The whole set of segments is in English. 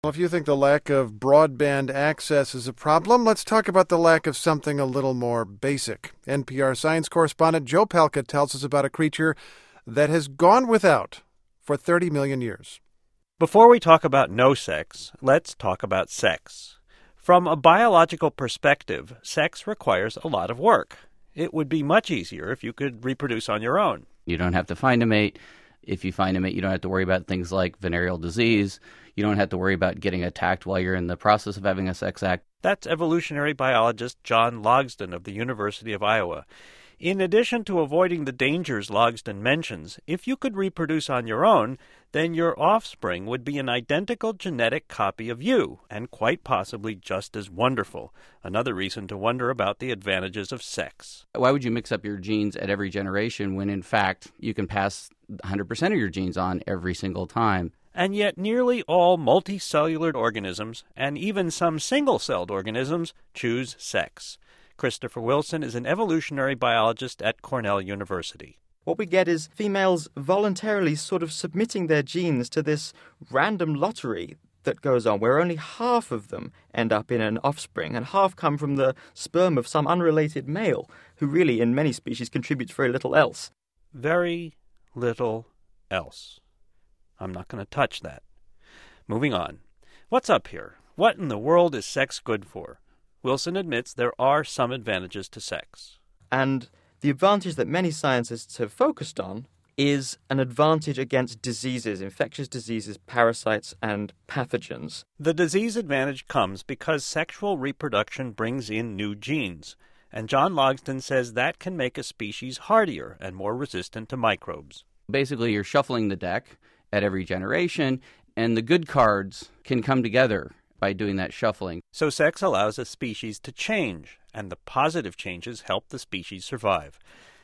Well, if you think the lack of broadband access is a problem, let's talk about the lack of something a little more basic. NPR science correspondent Joe Palca tells us about a creature that has gone without for 30 million years. Before we talk about no sex, let's talk about sex. From a biological perspective, sex requires a lot of work. It would be much easier if you could reproduce on your own. You don't have to find a mate. If you find a mate, you don't have to worry about things like venereal disease. You don't have to worry about getting attacked while you're in the process of having a sex act. That's evolutionary biologist John Logsdon of the University of Iowa. In addition to avoiding the dangers Logsdon mentions, if you could reproduce on your own, then your offspring would be an identical genetic copy of you, and quite possibly just as wonderful. Another reason to wonder about the advantages of sex. Why would you mix up your genes at every generation when, in fact, you can pass 100% of your genes on every single time? And yet nearly all multicellular organisms, and even some single-celled organisms, choose sex. Christopher Wilson is an evolutionary biologist at Cornell University. What we get is females voluntarily sort of submitting their genes to this random lottery that goes on, where only half of them end up in an offspring, and half come from the sperm of some unrelated male, who really, in many species, contributes very little else. Very little else. I'm not going to touch that. Moving on. What's up here? What in the world is sex good for? Wilson admits there are some advantages to sex. And the advantage that many scientists have focused on is an advantage against diseases, infectious diseases, parasites, and pathogens. The disease advantage comes because sexual reproduction brings in new genes, and John Logsdon says that can make a species hardier and more resistant to microbes. Basically, you're shuffling the deck at every generation, and the good cards can come together by doing that shuffling. So sex allows a species to change, and the positive changes help the species survive.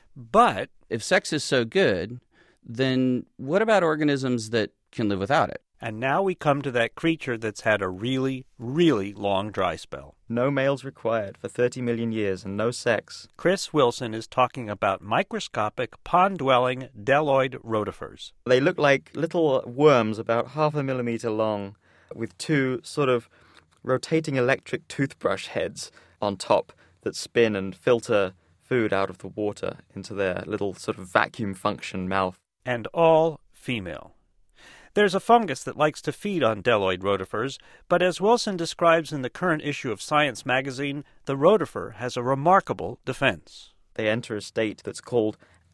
But if sex is so good, then what about organisms that can live without it? And now we come to that creature that's had a really, really long dry spell. No males required for 30 million years and no sex. Chris Wilson is talking about microscopic, pond-dwelling Deloid rotifers. They look like little worms about 0.5 millimeter long, with two sort of rotating electric toothbrush heads on top that spin and filter food out of the water into their little sort of vacuum function mouth. And all female. There's a fungus that likes to feed on Deloid rotifers, but as Wilson describes in the current issue of Science magazine, the rotifer has a remarkable defense. They enter a state that's called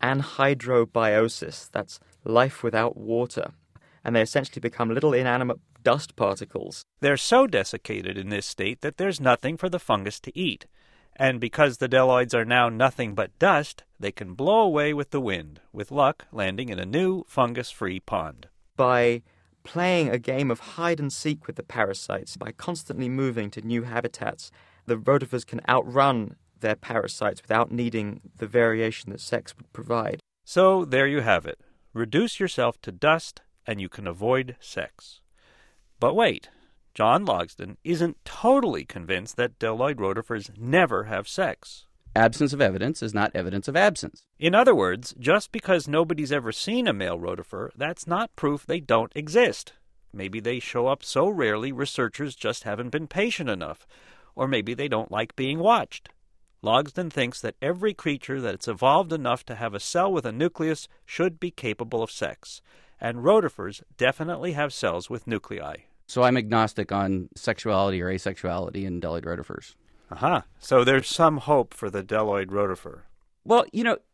anhydrobiosis. That's life without water. And they essentially become little inanimate dust particles. They're so desiccated in this state that there's nothing for the fungus to eat. And because the Deloids are now nothing but dust, they can blow away with the wind, with luck landing in a new fungus-free pond. By playing a game of hide-and-seek with the parasites, by constantly moving to new habitats, the rotifers can outrun their parasites without needing the variation that sex would provide. So there you have it. Reduce yourself to dust, and you can avoid sex. But wait, John Logsdon isn't totally convinced that Deloid rotifers never have sex. Absence of evidence is not evidence of absence. In other words, just because nobody's ever seen a male rotifer, that's not proof they don't exist. Maybe they show up so rarely researchers just haven't been patient enough, or maybe they don't like being watched. Logsdon thinks that every creature that's evolved enough to have a cell with a nucleus should be capable of sex, and rotifers definitely have cells with nuclei. So I'm agnostic on sexuality or asexuality in Deloid rotifers. Aha. So there's some hope for the Deloid rotifer. Well,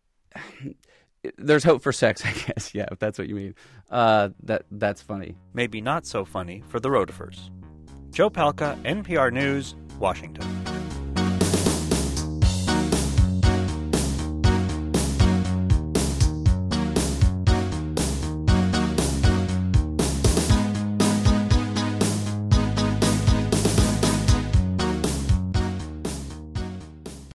there's hope for sex, I guess. Yeah, if that's what you mean. That's funny. Maybe not so funny for the rotifers. Joe Palca, NPR News, Washington.